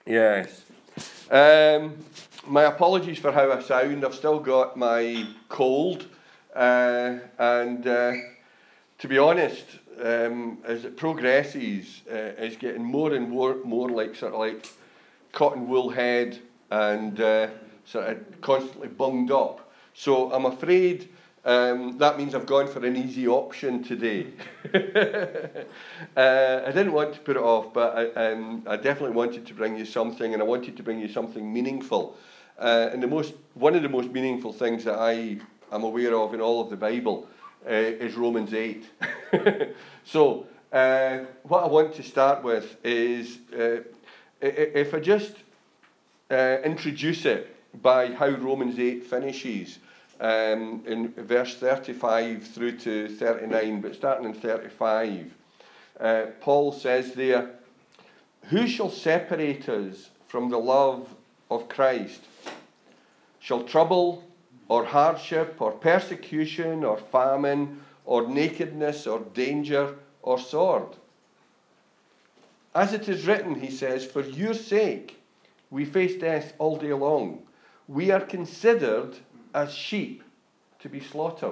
Yes. My apologies for how I sound. I've still got my cold. And to be honest, as it progresses, it's getting more and more like sort of like cotton wool head and sort of constantly bunged up. So I'm afraid that means I've gone for an easy option today. I didn't want to put it off, but I definitely wanted to bring you something, and I wanted to bring you something meaningful. And one of the most meaningful things that I am aware of in all of the Bible is Romans 8. So what I want to start with is, if I just introduce it by how Romans 8 finishes, in verse 35 through to 39, but starting in 35, Paul says there, "Who shall separate us from the love of Christ? Shall trouble, or hardship, or persecution, or famine, or nakedness, or danger, or sword? As it is written," he says, "for your sake we face death all day long. We are considered as sheep to be slaughtered.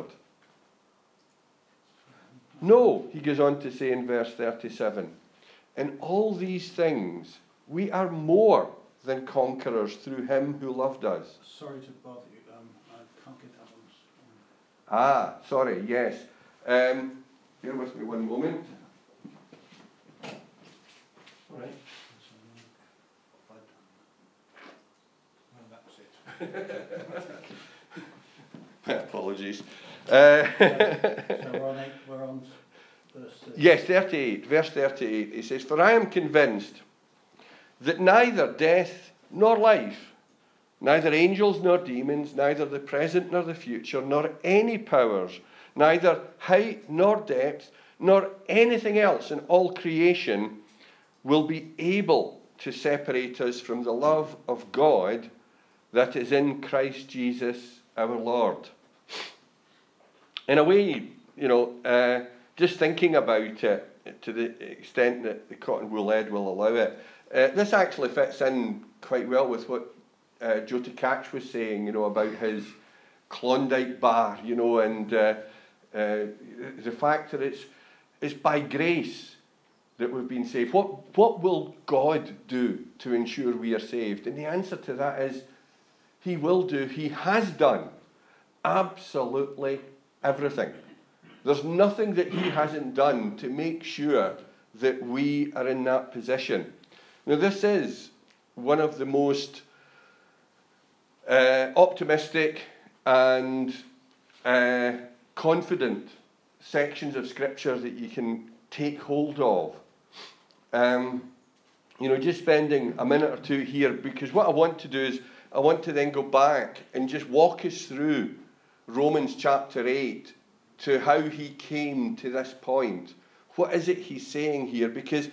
No," he goes on to say in verse 37, "in all these things we are more than conquerors through him who loved us." Sorry to bother you, I can't get that one. Sorry, yes. Bear with me one moment. All right. That's it. Apologies. So we're on verse 38. Yes, 38, verse 38. He says, "For I am convinced that neither death nor life, neither angels nor demons, neither the present nor the future, nor any powers, neither height nor depth, nor anything else in all creation will be able to separate us from the love of God that is in Christ Jesus our Lord." In a way, just thinking about it to the extent that the cotton wool head will allow it, this actually fits in quite well with what Joe Tkach was saying, about his Klondike bar, and the fact that it's by grace that we've been saved. What will God do to ensure we are saved? And the answer to that is, he will do, he has done absolutely everything. There's nothing that he hasn't done to make sure that we are in that position. Now, this is one of the most optimistic and confident sections of Scripture that you can take hold of. Just spending a minute or two here, because what I want to do is I want to then go back and just walk us through Romans chapter 8 to how he came to this point. What is it he's saying here? Because,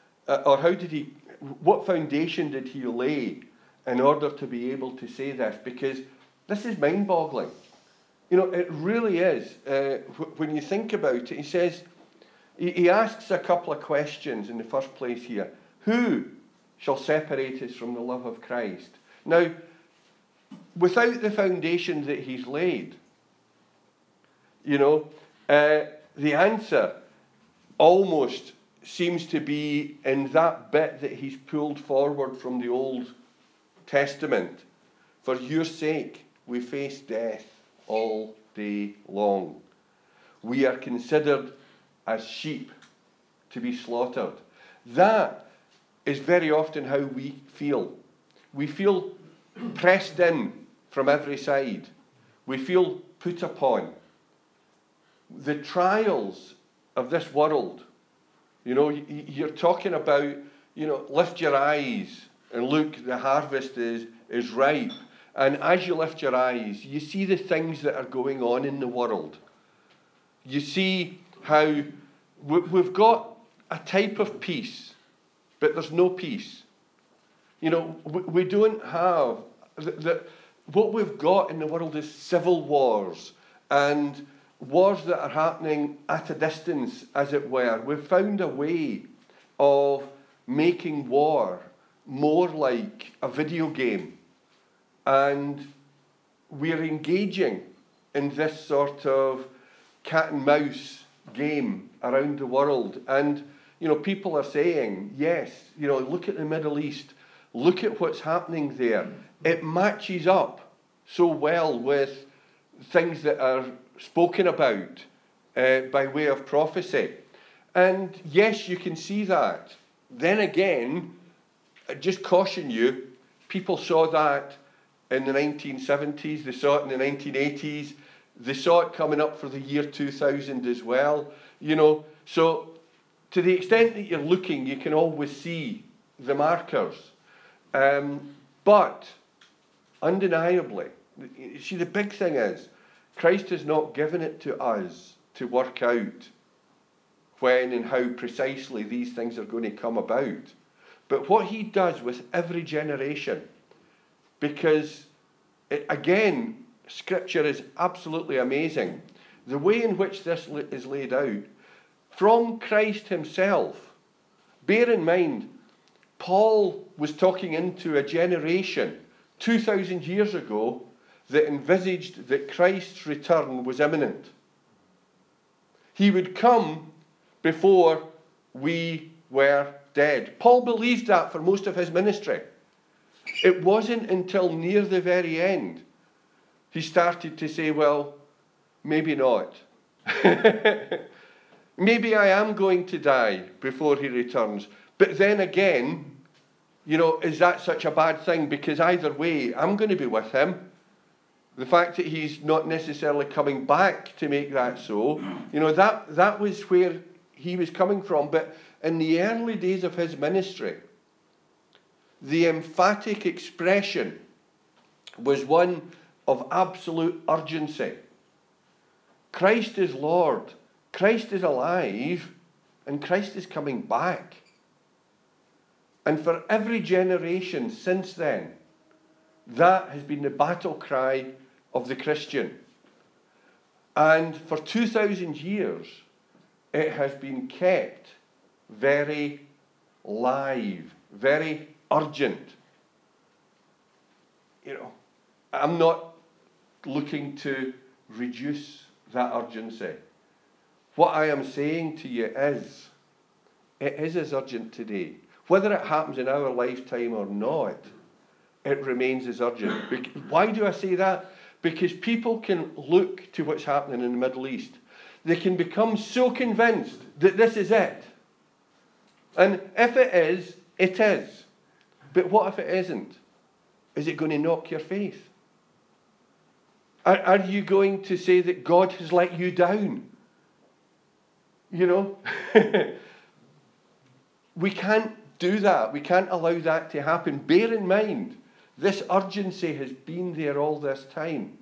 what foundation did he lay in order to be able to say this? Because this is mind-boggling. It really is. When you think about it, he says, he asks a couple of questions in the first place here. Who shall separate us from the love of Christ? Now, without the foundation that he's laid, the answer almost seems to be in that bit that he's pulled forward from the Old Testament. "For your sake we face death all day long. We are considered as sheep to be slaughtered." That is very often how we feel. We feel pressed in from every side. We feel put upon. The trials of this world, you're talking about, lift your eyes and look, the harvest is ripe. And as you lift your eyes, you see the things that are going on in the world. You see how we've got a type of peace, but there's no peace. We don't have... What we've got in the world is civil wars and wars that are happening at a distance, as it were. We've found a way of making war more like a video game. And we're engaging in this sort of cat and mouse game around the world. And, people are saying, yes, look at the Middle East. Look at what's happening there. It matches up so well with things that are spoken about by way of prophecy. And yes, you can see that. Then again, I just caution you, people saw that in the 1970s, they saw it in the 1980s, they saw it coming up for the year 2000 as well. So to the extent that you're looking, you can always see the markers. But undeniably, see, the big thing is, Christ has not given it to us to work out when and how precisely these things are going to come about. But what he does with every generation, because, again, Scripture is absolutely amazing. The way in which this is laid out, from Christ himself. Bear in mind, Paul was talking into a generation 2,000 years ago that envisaged that Christ's return was imminent. He would come before we were dead. Paul believed that for most of his ministry. It wasn't until near the very end he started to say, well, maybe not. Maybe I am going to die before he returns. But then again, is that such a bad thing? Because either way, I'm going to be with him. The fact that he's not necessarily coming back to make that so, that was where he was coming from. But in the early days of his ministry, the emphatic expression was one of absolute urgency. Christ is Lord, Christ is alive, and Christ is coming back. And for every generation since then, that has been the battle cry of the Christian. And for 2,000 years, it has been kept very live, very urgent. I'm not looking to reduce that urgency. What I am saying to you is, it is as urgent today. Whether it happens in our lifetime or not, it remains as urgent. Why do I say that? Because people can look to what's happening in the Middle East. They can become so convinced that this is it. And if it is, it is. But what if it isn't? Is it going to knock your faith? Are you going to say that God has let you down? We can't do that. We can't allow that to happen. Bear in mind, this urgency has been there all this time.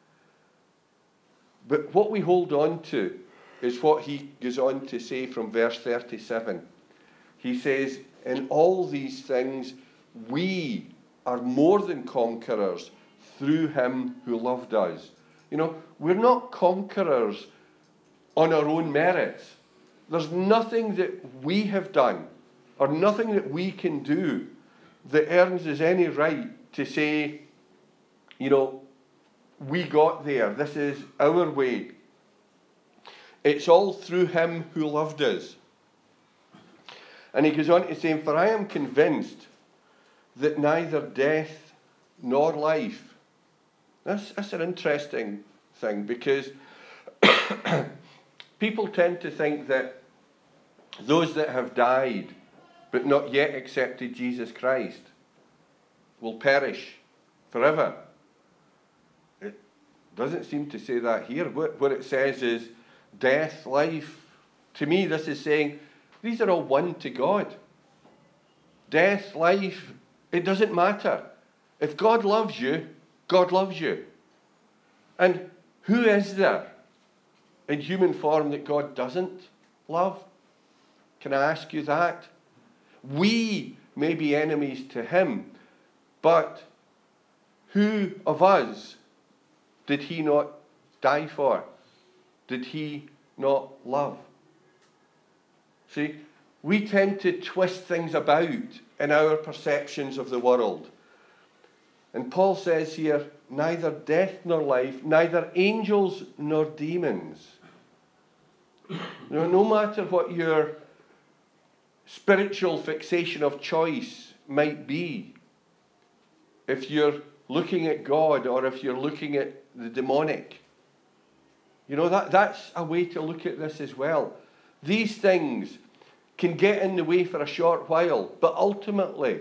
But what we hold on to is what he goes on to say from verse 37. He says, in all these things, we are more than conquerors through him who loved us. We're not conquerors on our own merits. There's nothing that we have done or nothing that we can do that earns us any right to say, we got there. This is our way. It's all through him who loved us. And he goes on to say, for I am convinced that neither death nor life. That's an interesting thing, because people tend to think that those that have died but not yet accepted Jesus Christ will perish forever. It doesn't seem to say that here. What it says is death, life. To me, this is saying these are all one to God. Death, life, it doesn't matter. If God loves you, God loves you. And who is there in human form that God doesn't love? Can I ask you that? We may be enemies to him, but who of us did he not die for? Did he not love? See, we tend to twist things about in our perceptions of the world. And Paul says here, neither death nor life, neither angels nor demons. No matter what your spiritual fixation of choice might be, if you're looking at God or if you're looking at the demonic, that's a way to look at this as well. These things can get in the way for a short while, but ultimately,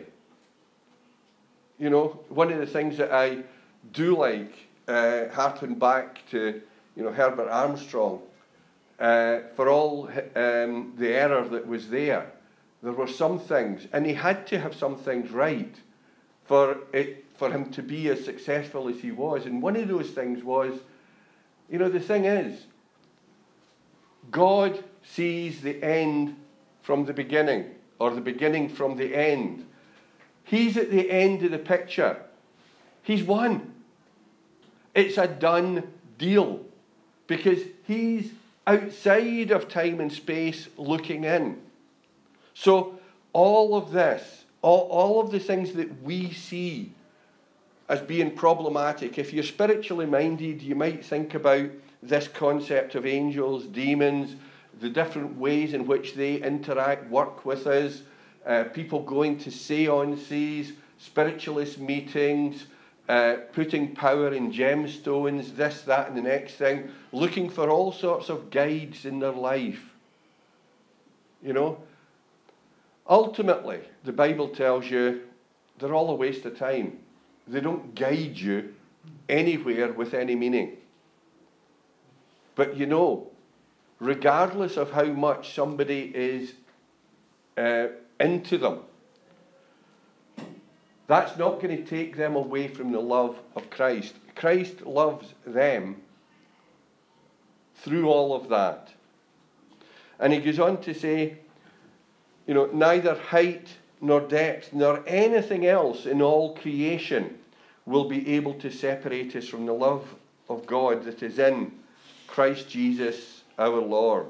one of the things that I do like, harping back to, Herbert Armstrong, for all the error that was there were some things, and he had to have some things right for him to be as successful as he was. And one of those things was, the thing is, God sees the end from the beginning, or the beginning from the end. He's at the end of the picture. He's won. It's a done deal, because he's outside of time and space looking in. So all of this, all of the things that we see as being problematic, if you're spiritually minded, you might think about this concept of angels, demons, the different ways in which they interact, work with us, people going to seances, spiritualist meetings, putting power in gemstones, this, that, and the next thing, looking for all sorts of guides in their life. Ultimately, the Bible tells you they're all a waste of time. They don't guide you anywhere with any meaning. But regardless of how much somebody is into them, that's not going to take them away from the love of Christ. Christ loves them through all of that. And he goes on to say, neither height nor depth nor anything else in all creation will be able to separate us from the love of God that is in Christ Jesus our Lord.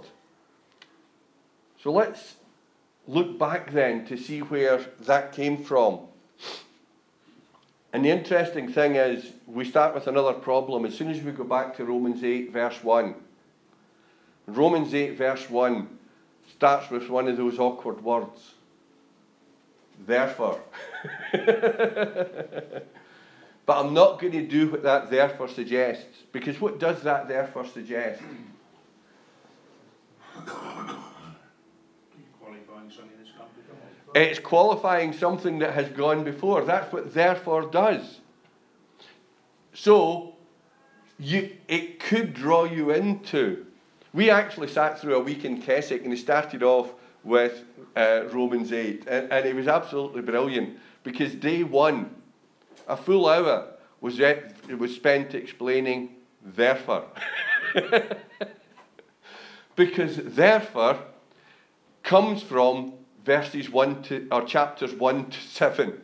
So let's look back then to see where that came from. And the interesting thing is, we start with another problem as soon as we go back to Romans 8 verse 1. Romans 8 verse 1 starts with one of those awkward words. Therefore. But I'm not going to do what that therefore suggests, because what does that therefore suggest? Qualifying something that's come before. It's qualifying something that has gone before. That's what therefore does. So, it could draw you into. We actually sat through a week in Keswick, and it started off with Romans 8. And it was absolutely brilliant, because day one, a full hour was spent explaining therefore. Because therefore comes from chapters 1 to 7.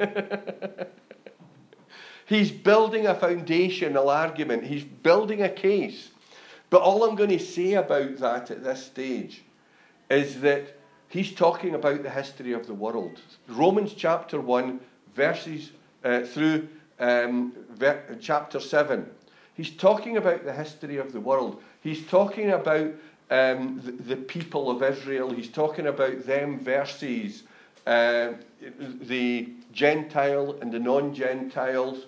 He's building a foundational argument. He's building a case. But all I'm going to say about that at this stage is that he's talking about the history of the world. Romans chapter 1 verses through chapter 7. He's talking about the history of the world. He's talking about the people of Israel. He's talking about them versus the Gentile and the non-Gentiles,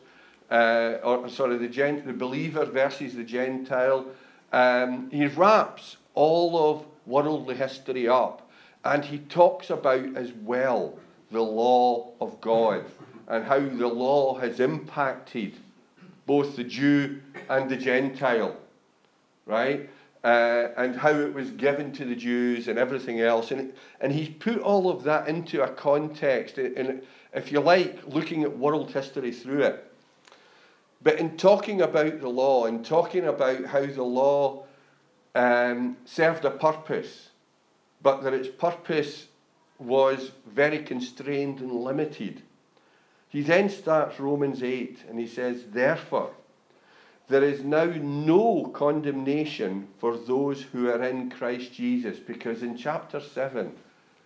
the believer versus the Gentile. He wraps all of worldly history up, and he talks about as well the law of God and how the law has impacted both the Jew and the Gentile, right? And how it was given to the Jews and everything else. And he's put all of that into a context, and if you like, looking at world history through it. But in talking about the law and talking about how the law served a purpose, but that its purpose was very constrained and limited, he then starts Romans 8 and he says, therefore, there is now no condemnation for those who are in Christ Jesus. Because in chapter 7,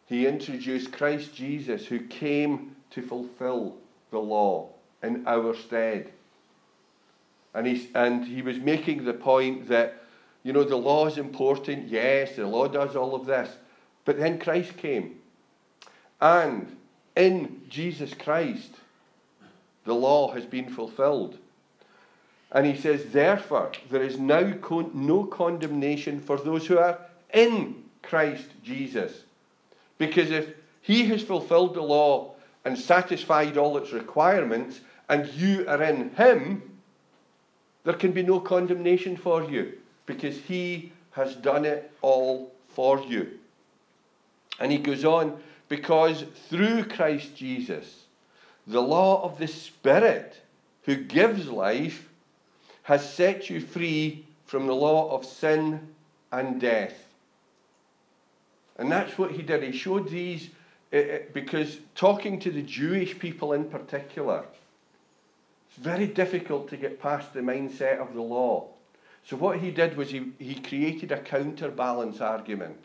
He introduced Christ Jesus, who came to fulfill the law in our stead. And he was making the point that, the law is important. Yes, the law does all of this. But then Christ came. And in Jesus Christ, the law has been fulfilled. And he says, therefore, there is now no condemnation for those who are in Christ Jesus. Because if he has fulfilled the law and satisfied all its requirements, and you are in him, there can be no condemnation for you, because he has done it all for you. And he goes on, because through Christ Jesus, the law of the Spirit who gives life has set you free from the law of sin and death. And that's what he did. He showed these, because talking to the Jewish people in particular, it's very difficult to get past the mindset of the law. So what he did was he created a counterbalance argument.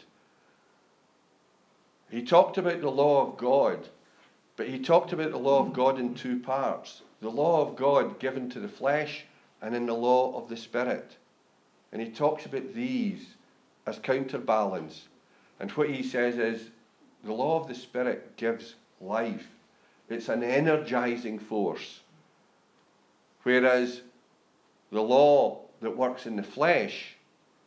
He talked about the law of God, but he talked about the law of God in two parts. The law of God given to the flesh, and in the law of the Spirit. And he talks about these as counterbalance. And what he says is, the law of the Spirit gives life. It's an energizing force. Whereas the law that works in the flesh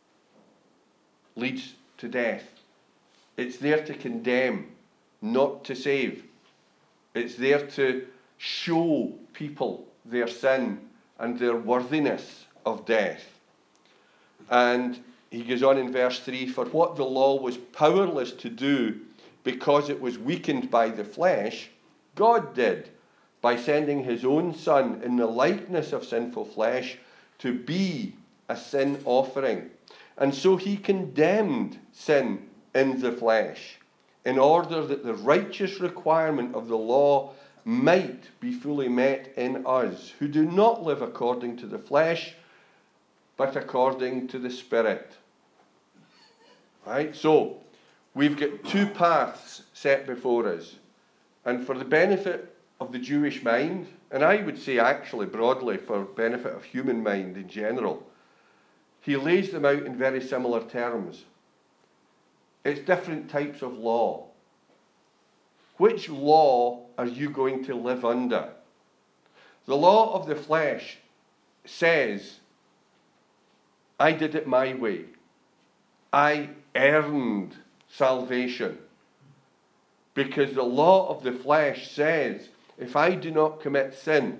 leads to death. It's there to condemn, not to save. It's there to show people their sin and their worthiness of death. And he goes on in verse 3, for what the law was powerless to do because it was weakened by the flesh, God did by sending his own Son in the likeness of sinful flesh to be a sin offering. And so he condemned sin in the flesh, in order that the righteous requirement of the law might be fully met in us, who do not live according to the flesh, but according to the Spirit. Right? So, we've got two paths set before us. And for the benefit of the Jewish mind, and I would say actually broadly for benefit of human mind in general, he lays them out in very similar terms. It's different types of law. Which law are you going to live under? The law of the flesh says, I did it my way. I earned salvation. Because the law of the flesh says, if I do not commit sin,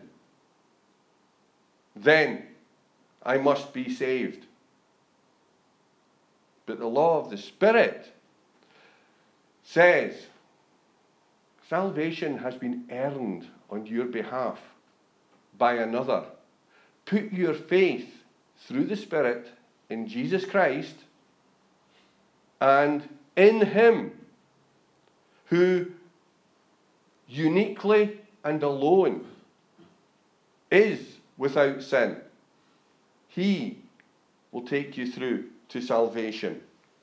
then I must be saved. But the law of the Spirit says, salvation has been earned on your behalf by another. Put your faith through the Spirit in Jesus Christ and in him, who uniquely and alone is without sin. He will take you through to salvation.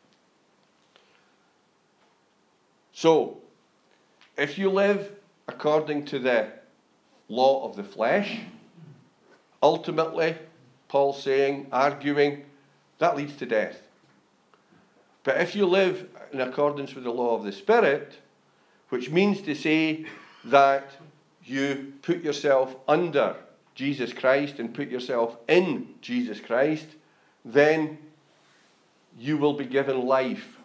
So, if you live according to the law of the flesh, ultimately, Paul's saying, arguing, that leads to death. But if you live in accordance with the law of the Spirit, which means to say that you put yourself under Jesus Christ and put yourself in Jesus Christ, then you will be given life.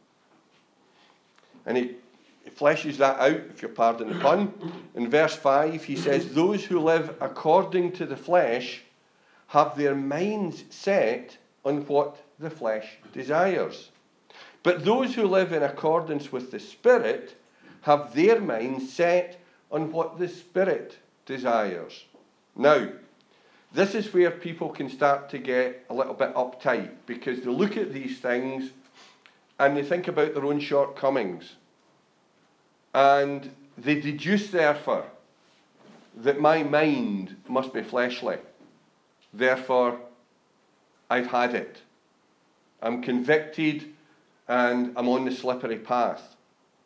And he fleshes that out, if you'll pardon the pun. In verse 5, he says, those who live according to the flesh have their minds set on what the flesh desires. But those who live in accordance with the Spirit have their minds set on what the Spirit desires. Now, this is where people can start to get a little bit uptight, because they look at these things and they think about their own shortcomings. And they deduce, therefore, that my mind must be fleshly. Therefore, I've had it. I'm convicted and I'm on the slippery path.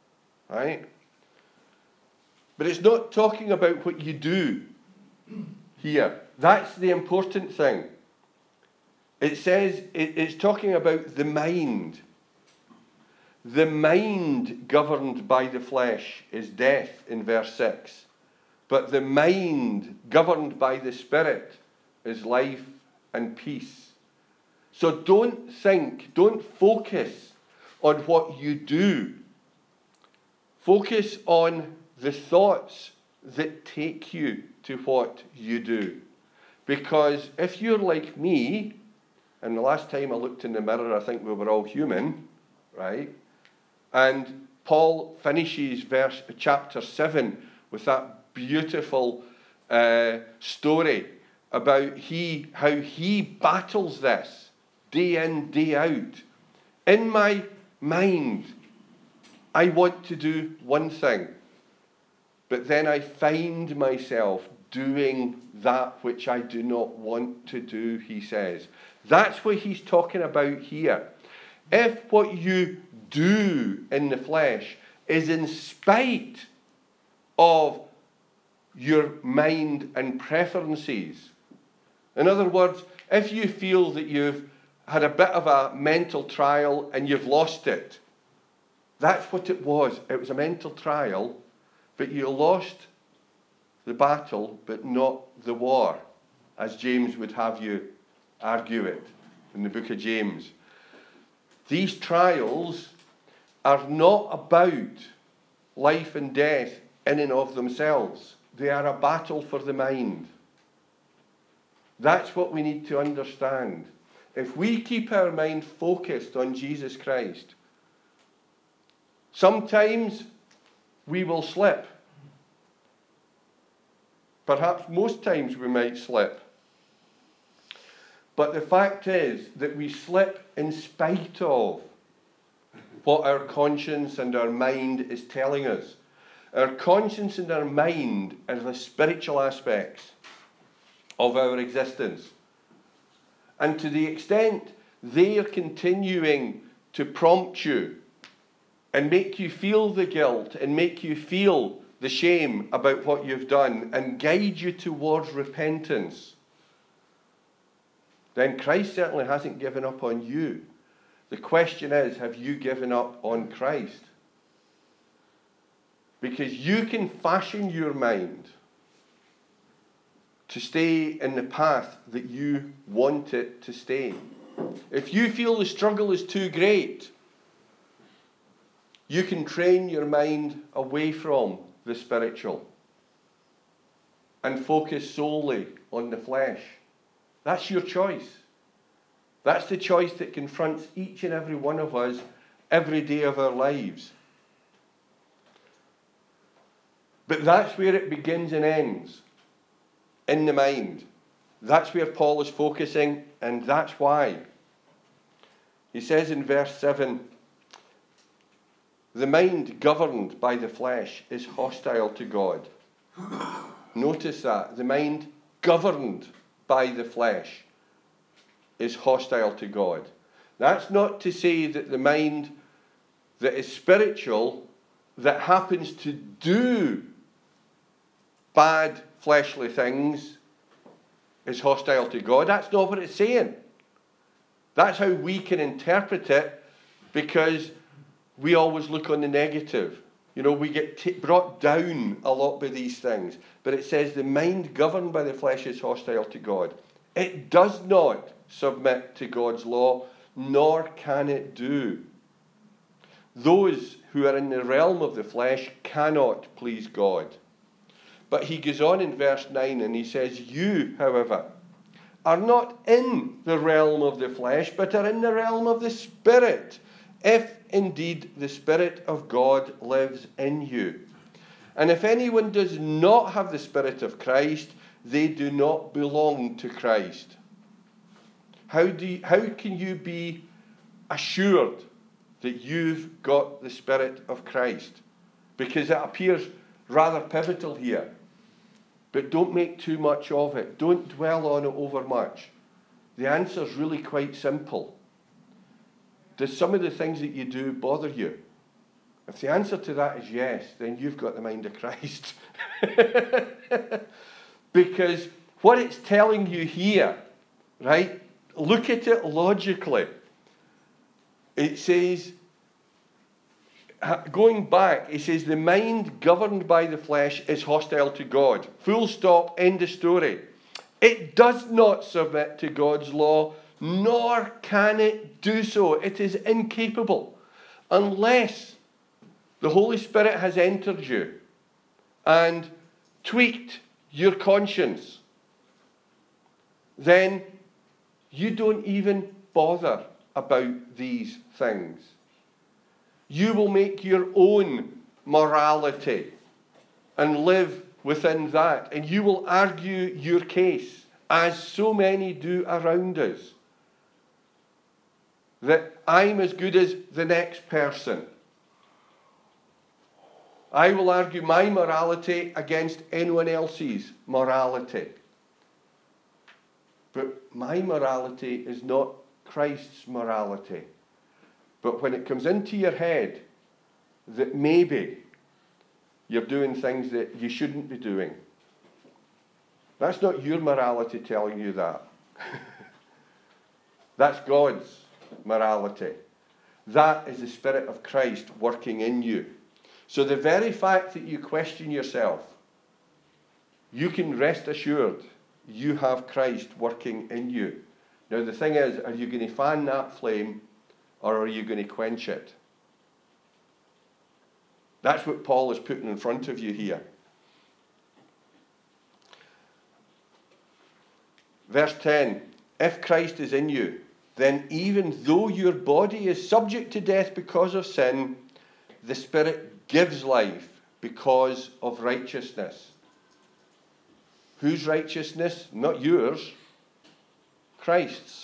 right? But it's not talking about what you do here. That's the important thing. It says it's talking about the mind. The mind governed by the flesh is death in verse 6. But the mind governed by the Spirit is life and peace. So don't focus on what you do. Focus on the thoughts that take you to what you do. Because if you're like me, and the last time I looked in the mirror, I think we were all human, right? And Paul finishes chapter 7 with that beautiful story about how he battles this day in, day out. In my mind, I want to do one thing, but then I find myself doing that which I do not want to do, he says. That's what he's talking about here. If what you do in the flesh is in spite of your mind and preferences, in other words, if you feel that you've had a bit of a mental trial and you've lost it, that's what it was. It was a mental trial, but you lost the battle, but not the war, as James would have you argue it in the book of James. These trials are not about life and death in and of themselves. They are a battle for the mind. That's what we need to understand. If we keep our mind focused on Jesus Christ, sometimes we will slip. Perhaps most times we might slip. But the fact is that we slip in spite of what our conscience and our mind is telling us. Our conscience and our mind are the spiritual aspects of our existence. And to the extent they are continuing to prompt you and make you feel the guilt and make you feel the shame about what you've done and guide you towards repentance, then Christ certainly hasn't given up on you. The question is, have you given up on Christ? Because you can fashion your mind to stay in the path that you want it to stay. If you feel the struggle is too great, you can train your mind away from the spiritual and focus solely on the flesh. That's your choice. That's the choice that confronts each and every one of us every day of our lives. But that's where it begins and ends, in the mind. That's where Paul is focusing, and that's why. He says in verse 7, the mind governed by the flesh is hostile to God. Notice that. The mind governed by the flesh is hostile to God. That's not to say that the mind that is spiritual, that happens to do bad fleshly things, is hostile to God. That's not what it's saying. That's how we can interpret it, because we always look on the negative. You know, we get brought down a lot by these things. But it says the mind governed by the flesh is hostile to God. It does not submit to God's law, nor can it do. Those who are in the realm of the flesh cannot please God. But he goes on in verse 9 and he says, you, however, are not in the realm of the flesh, but are in the realm of the Spirit, if indeed the Spirit of God lives in you. And if anyone does not have the Spirit of Christ, they do not belong to Christ. How can you be assured that you've got the Spirit of Christ? Because it appears rather pivotal here. But don't make too much of it. Don't dwell on it over much. The answer is really quite simple. Do some of the things that you do bother you? If the answer to that is yes, then you've got the mind of Christ. Because what it's telling you here, right? Look at it logically. It says, going back, it says the mind governed by the flesh is hostile to God. Full stop, end of story. It does not submit to God's law, nor can it do so. It is incapable. Unless the Holy Spirit has entered you and tweaked your conscience, then you don't even bother about these things. You will make your own morality and live within that. And you will argue your case, as so many do around us, that I'm as good as the next person. I will argue my morality against anyone else's morality. But my morality is not Christ's morality. But when it comes into your head that maybe you're doing things that you shouldn't be doing, that's not your morality telling you that. That's God's morality. That is the Spirit of Christ working in you. So the very fact that you question yourself, you can rest assured you have Christ working in you. Now the thing is, are you going to fan that flame or are you going to quench it? That's what Paul is putting in front of you here. Verse 10, if Christ is in you, then even though your body is subject to death because of sin, the Spirit gives life because of righteousness. Whose righteousness? Not yours. Christ's.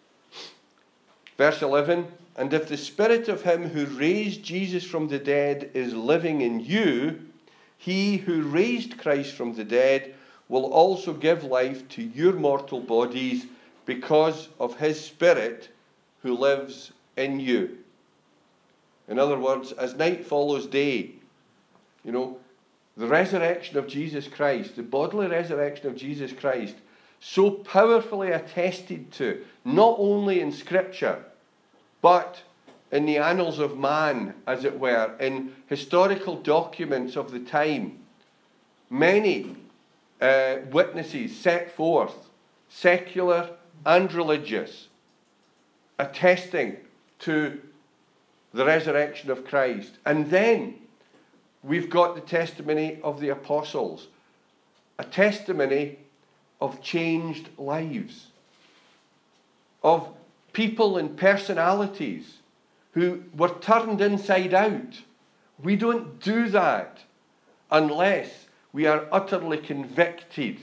Verse 11, and if the Spirit of him who raised Jesus from the dead is living in you, he who raised Christ from the dead will also give life to your mortal bodies because of his Spirit who lives in you. In other words, as night follows day, the resurrection of Jesus Christ, the bodily resurrection of Jesus Christ, so powerfully attested to, not only in Scripture, but in the annals of man, as it were, in historical documents of the time. Many witnesses set forth, secular and religious, attesting to the resurrection of Christ. And then we've got the testimony of the apostles, a testimony of changed lives, of people and personalities who were turned inside out. We don't do that unless we are utterly convicted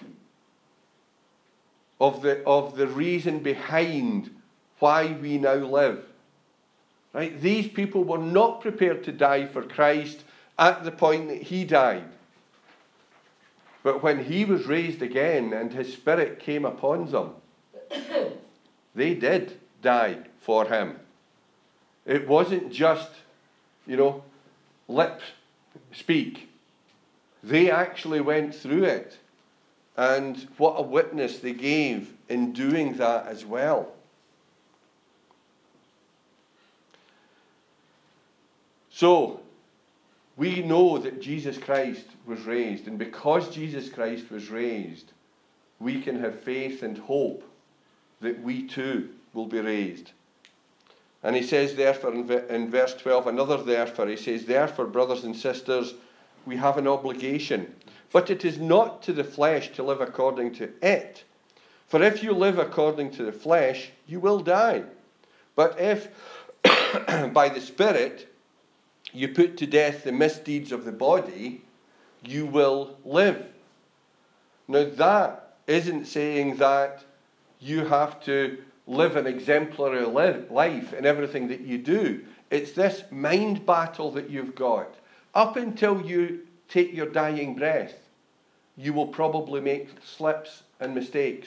of the reason behind why we now live. Right? These people were not prepared to die for Christ at the point that he died. But when he was raised again and his Spirit came upon them, they did die for him. It wasn't just, lip speak. They actually went through it. And what a witness they gave in doing that as well. So, we know that Jesus Christ was raised. And because Jesus Christ was raised, we can have faith and hope that we too will be raised. And he says, therefore, in verse 12, another therefore, he says, therefore, brothers and sisters, we have an obligation. But it is not to the flesh to live according to it. For if you live according to the flesh, you will die. But if by the Spirit you put to death the misdeeds of the body, you will live. Now that isn't saying that you have to live an exemplary life in everything that you do. It's this mind battle that you've got. Up until you take your dying breath, you will probably make slips and mistakes.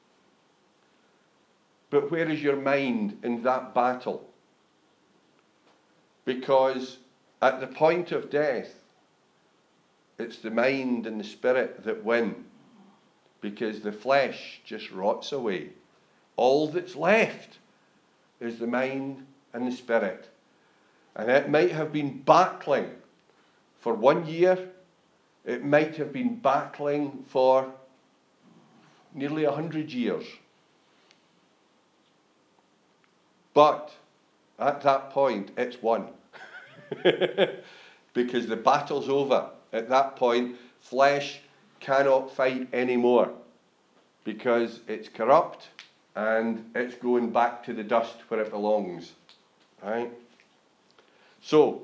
But where is your mind in that battle? Because At the point of death, it's the mind and the spirit that win, because the flesh just rots away. All that's left is the mind and the spirit. And it might have been battling for 1 year. It might have been battling for nearly 100 years. But at that point, it's won. Because the battle's over. At that point, flesh cannot fight anymore, because it's corrupt and it's going back to the dust where it belongs. Right? So,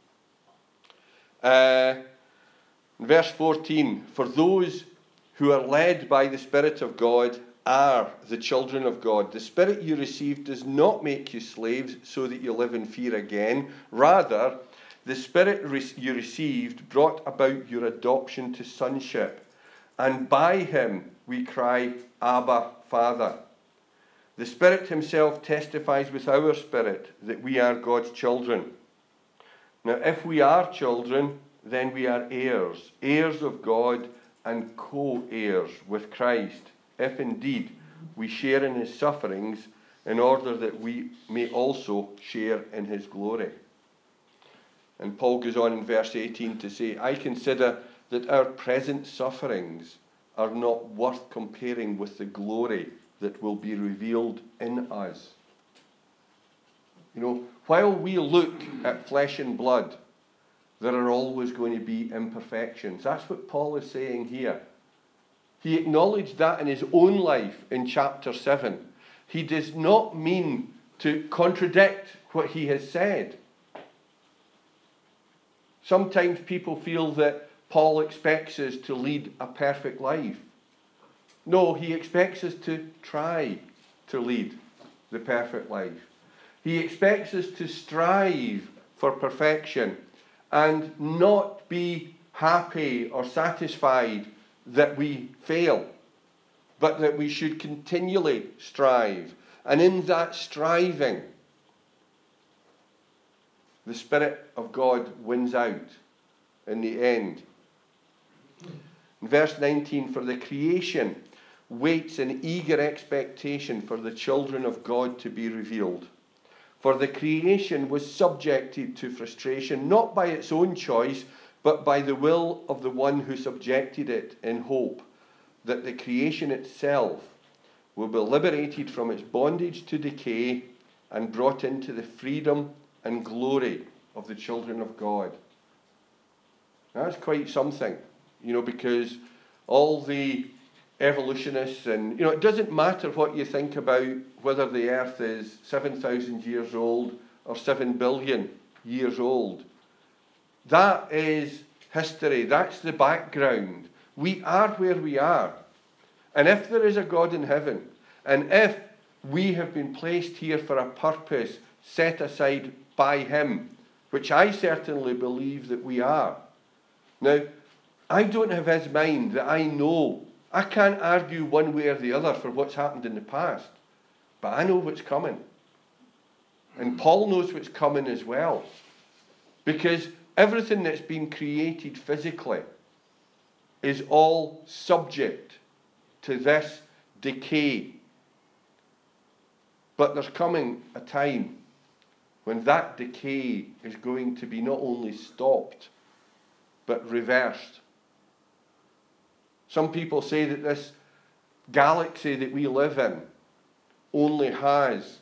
verse 14, for those who are led by the Spirit of God are the children of God. The Spirit you received does not make you slaves so that you live in fear again. Rather, the Spirit you received brought about your adoption to sonship, and by him we cry, Abba, Father. The Spirit himself testifies with our spirit that we are God's children. Now, if we are children, then we are heirs, heirs of God and co-heirs with Christ, if indeed we share in his sufferings, in order that we may also share in his glory. And Paul goes on in verse 18 to say, I consider that our present sufferings are not worth comparing with the glory that will be revealed in us. You know, while we look at flesh and blood, there are always going to be imperfections. That's what Paul is saying here. He acknowledged that in his own life in chapter 7. He does not mean to contradict what he has said. Sometimes people feel that Paul expects us to lead a perfect life. No, he expects us to try to lead the perfect life. He expects us to strive for perfection and not be happy or satisfied that we fail, but that we should continually strive. And in that striving, the Spirit of God wins out in the end. In verse 19, for the creation waits in eager expectation for the children of God to be revealed. For the creation was subjected to frustration, not by its own choice, but by the will of the one who subjected it, in hope that the creation itself will be liberated from its bondage to decay and brought into the freedom and glory of the children of God. That's quite something, because all the evolutionists and, it doesn't matter what you think about whether the earth is 7,000 years old or 7 billion years old. That is history. That's the background. We are where we are. And if there is a God in heaven, and if we have been placed here for a purpose set aside by him, which I certainly believe that we are. Now, I don't have his mind that I know. I can't argue one way or the other for what's happened in the past. But I know what's coming. And Paul knows what's coming as well. Because everything that's been created physically is all subject to this decay. But there's coming a time when that decay is going to be not only stopped, but reversed. Some people say that this galaxy that we live in only has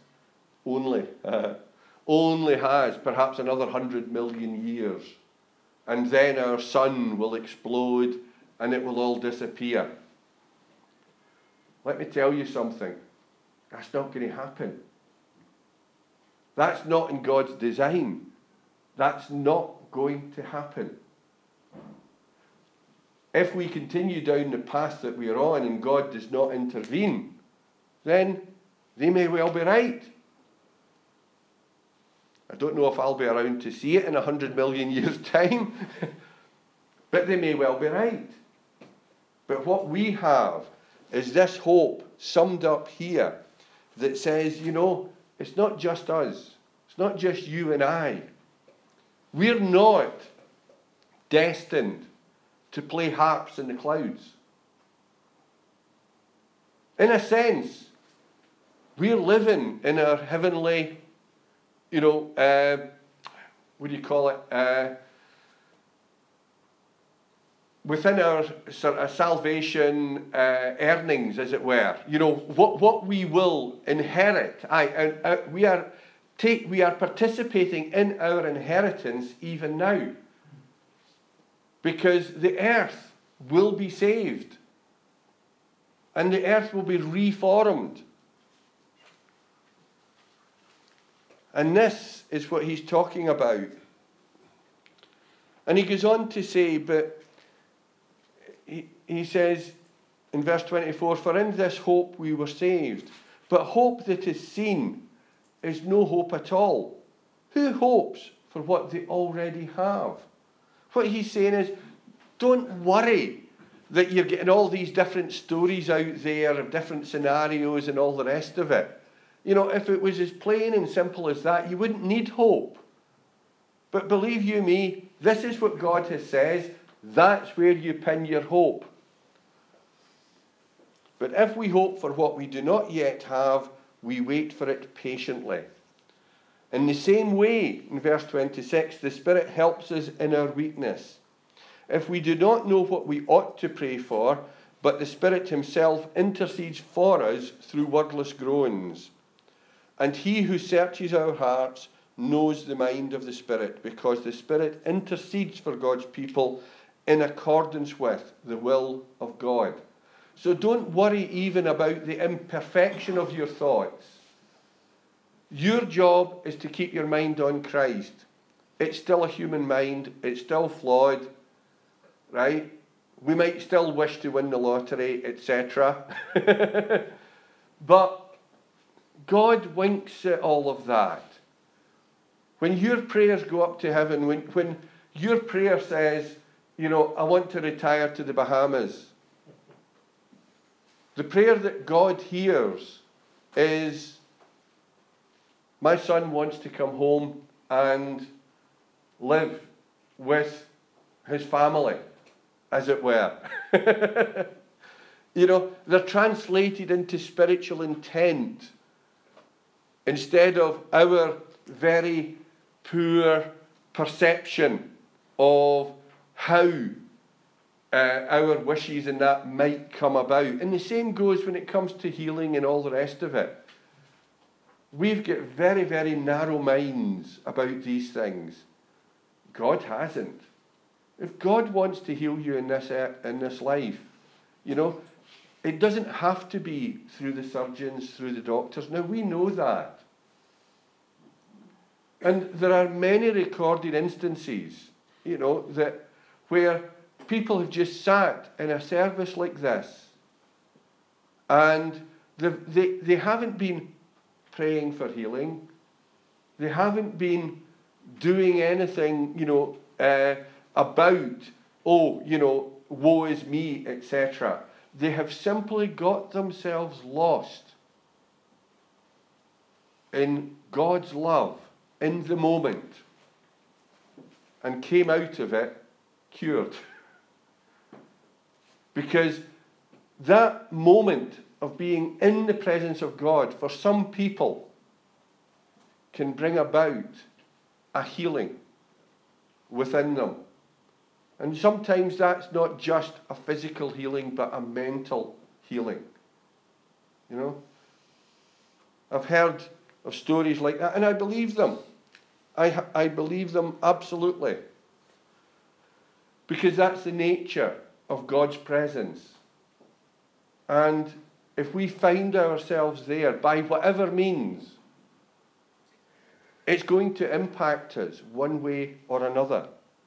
perhaps another 100 million years. And then our sun will explode and it will all disappear. Let me tell you something. That's not going to happen. That's not in God's design. That's not going to happen. If we continue down the path that we are on and God does not intervene, then they may well be right. I don't know if I'll be around to see it in 100 million years' time, but they may well be right. But what we have is this hope summed up here that says, it's not just us. It's not just you and I. We're not destined to play harps in the clouds. In a sense, we're living in our heavenly, what do you call it? Within our sort of salvation earnings, as it were. What we will inherit. We are participating in our inheritance even now. Because the earth will be saved. And the earth will be reformed. And this is what he's talking about. And he goes on to say, but he says in verse 24, for in this hope we were saved. But hope that is seen is no hope at all. Who hopes for what they already have? What he's saying is, don't worry that you're getting all these different stories out there of different scenarios and all the rest of it. If it was as plain and simple as that, you wouldn't need hope. But believe you me, this is what God has said. That's where you pin your hope. But if we hope for what we do not yet have, we wait for it patiently. In the same way, in verse 26, the Spirit helps us in our weakness. If we do not know what we ought to pray for, but the Spirit himself intercedes for us through wordless groans. And he who searches our hearts knows the mind of the Spirit, because the Spirit intercedes for God's people in accordance with the will of God. So don't worry even about the imperfection of your thoughts. Your job is to keep your mind on Christ. It's still a human mind. It's still flawed, right? We might still wish to win the lottery, etc. But God winks at all of that. When your prayers go up to heaven, when your prayer says, I want to retire to the Bahamas, the prayer that God hears is, my son wants to come home and live with his family, as it were. They're translated into spiritual intent instead of our very poor perception of how our wishes and that might come about. And the same goes when it comes to healing and all the rest of it. We've got very, very narrow minds about these things. God hasn't. If God wants to heal you in this life, it doesn't have to be through the surgeons, through the doctors. Now, we know that. And there are many recorded instances, that where people have just sat in a service like this and they haven't been praying for healing. They haven't been doing anything, about, woe is me, etc. They have simply got themselves lost in God's love in the moment and came out of it cured. Because that moment of being in the presence of God for some people can bring about a healing within them. And sometimes that's not just a physical healing, but a mental healing. I've heard of stories like that, and I believe them. I believe them absolutely. Because that's the nature of God's presence. And if we find ourselves there by whatever means, it's going to impact us one way or another.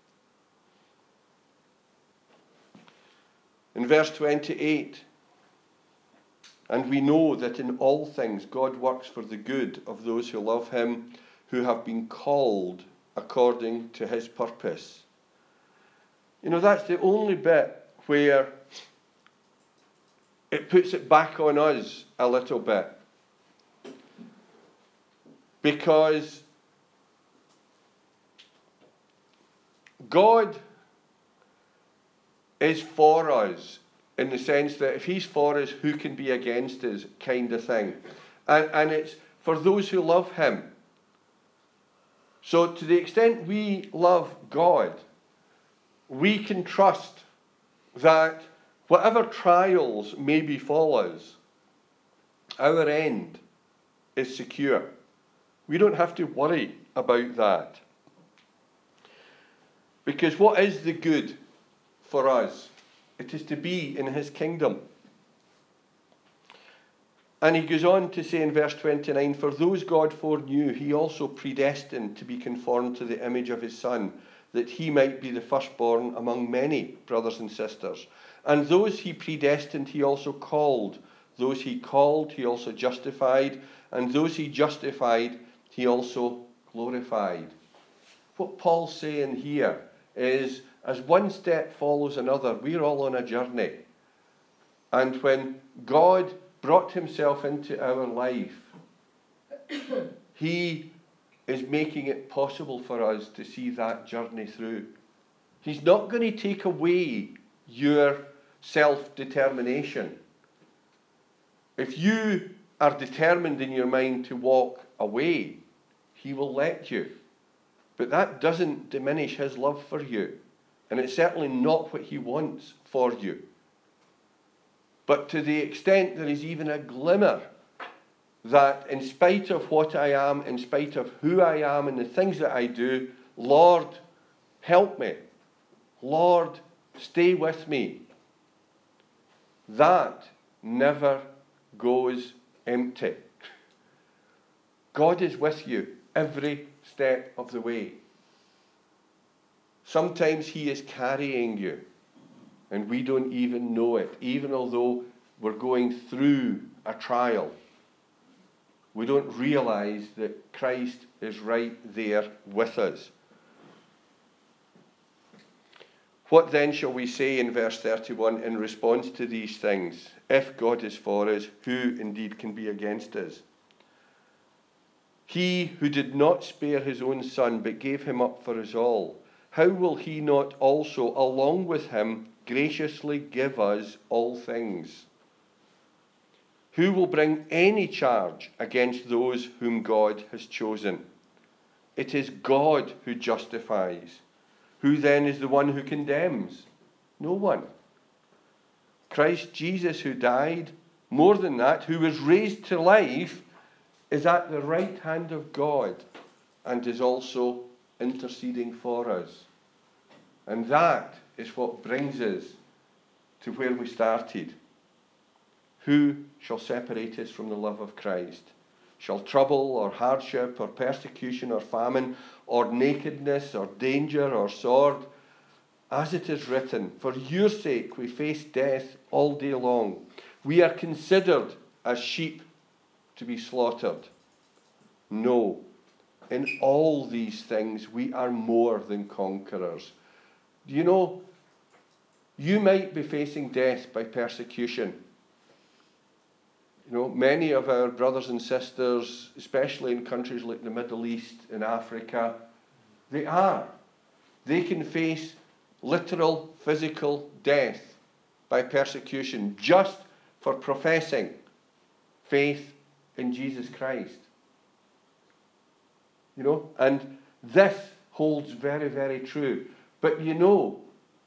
In verse 28, and we know that in all things God works for the good of those who love him, who have been called according to his purpose. That's the only bit where it puts it back on us a little bit. Because God is for us in the sense that if he's for us, who can be against us kind of thing. And it's for those who love him. So to the extent we love God, we can trust that whatever trials may befall us, our end is secure. We don't have to worry about that. Because what is the good for us? It is to be in his kingdom. And he goes on to say in verse 29, for those God foreknew, he also predestined to be conformed to the image of his Son, that he might be the firstborn among many brothers and sisters. And those he predestined, he also called. Those he called, he also justified. And those he justified, he also glorified. What Paul's saying here is, as one step follows another, we're all on a journey. And when God brought himself into our life, he is making it possible for us to see that journey through. He's not going to take away your self-determination. If you are determined in your mind to walk away, he will let you. But that doesn't diminish his love for you. And it's certainly not what he wants for you. But to the extent there is even a glimmer that in spite of what I am, in spite of who I am and the things that I do, Lord, help me. Lord, stay with me. That never goes empty. God is with you every step of the way. Sometimes he is carrying you, and we don't even know it, even although we're going through a trial. We don't realize that Christ is right there with us. What then shall we say in verse 31 in response to these things? If God is for us, who indeed can be against us? He who did not spare his own Son, but gave him up for us all, how will he not also, along with him, graciously give us all things? Who will bring any charge against those whom God has chosen? It is God who justifies. Who then is the one who condemns? No one. Christ Jesus, who died, more than that, who was raised to life, is at the right hand of God and is also interceding for us. And that is what brings us to where we started. Who shall separate us from the love of Christ? Shall trouble or hardship or persecution or famine or nakedness or danger or sword? As it is written, for your sake we face death all day long. We are considered as sheep to be slaughtered. No, in all these things we are more than conquerors. Do you know, you might be facing death by persecution. You know, many of our brothers and sisters, especially in countries like the Middle East and Africa, they are. They can face literal physical death by persecution just for professing faith in Jesus Christ. You know, and this holds very, very true. But you know,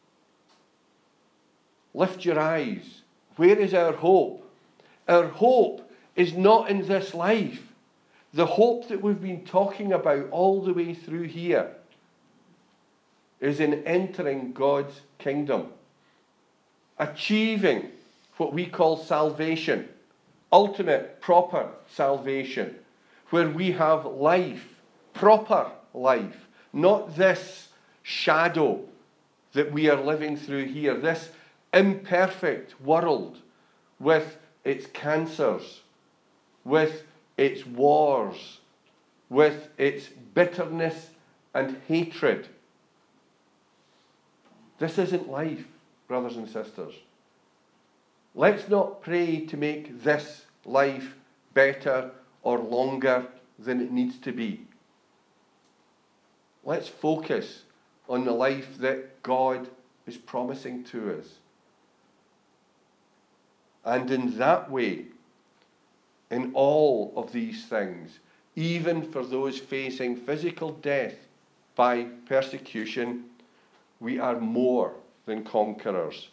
lift your eyes. Where is our hope? Our hope is not in this life. The hope that we've been talking about all the way through here is in entering God's kingdom, achieving what we call salvation, ultimate, proper salvation, where we have life, proper life, not this shadow that we are living through here, this imperfect world with its cancers, with its wars, with its bitterness and hatred. This isn't life, brothers and sisters. Let's not pray to make this life better or longer than it needs to be. Let's focus on the life that God is promising to us. And in that way, in all of these things, even for those facing physical death by persecution, we are more than conquerors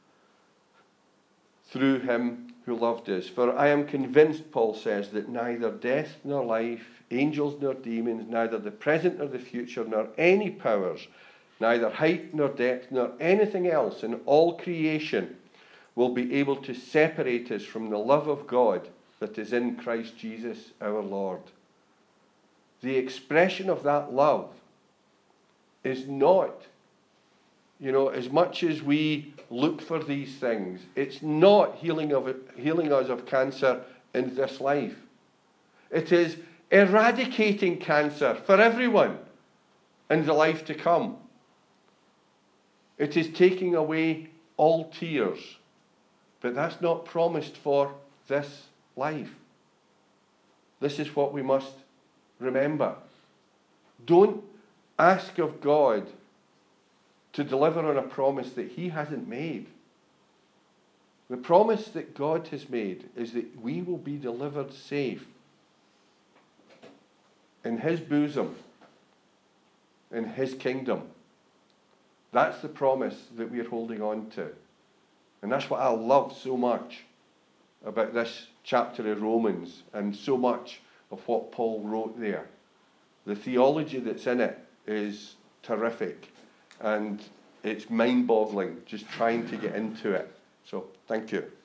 through him who loved us. For I am convinced, Paul says, that neither death nor life, angels nor demons, neither the present nor the future, nor any powers, neither height nor depth, nor anything else in all creation will be able to separate us from the love of God that is in Christ Jesus our Lord. The expression of that love is not, as much as we look for these things, it's not healing us of cancer in this life. It is eradicating cancer for everyone in the life to come. It is taking away all tears. But that's not promised for this life. This is what we must remember. Don't ask of God to deliver on a promise that he hasn't made. The promise that God has made is that we will be delivered safe in his bosom, in his kingdom. That's the promise that we are holding on to. And that's what I love so much about this chapter of Romans and so much of what Paul wrote there. The theology that's in it is terrific, and it's mind-boggling just trying to get into it. So, thank you.